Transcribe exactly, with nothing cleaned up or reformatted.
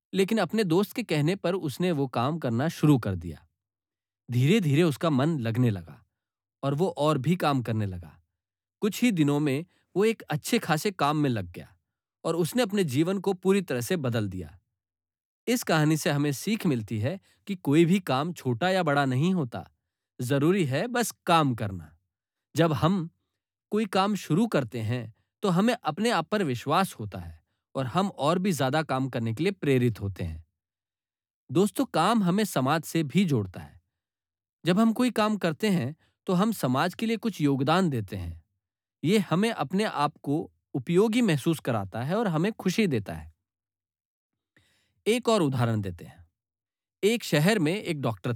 लेकिन अपने दोस्त के कहने पर उसने वो काम करना शुरू कर दिया। धीरे धीरे उसका मन लगने लगा और वो और भी काम करने लगा। कुछ ही दिनों में वो एक अच्छे खासे काम में लग गया और उसने अपने जीवन को पूरी तरह से बदल दिया। इस कहानी से हमें सीख मिलती है कि कोई भी काम छोटा या बड़ा नहीं होता। जरूरी है बस काम करना। जब हम कोई काम शुरू करते हैं तो हमें अपने आप पर विश्वास होता है और हम और भी ज्यादा काम करने के लिए प्रेरित होते हैं। दोस्तों, काम हमें समाज से भी जोड़ता है। जब हम कोई काम करते हैं तो हम समाज के लिए कुछ योगदान देते हैं। ये हमें अपने आप को उपयोगी महसूस कराता है और हमें खुशी देता है। एक और उदाहरण देते हैं। एक शहर में एक डॉक्टर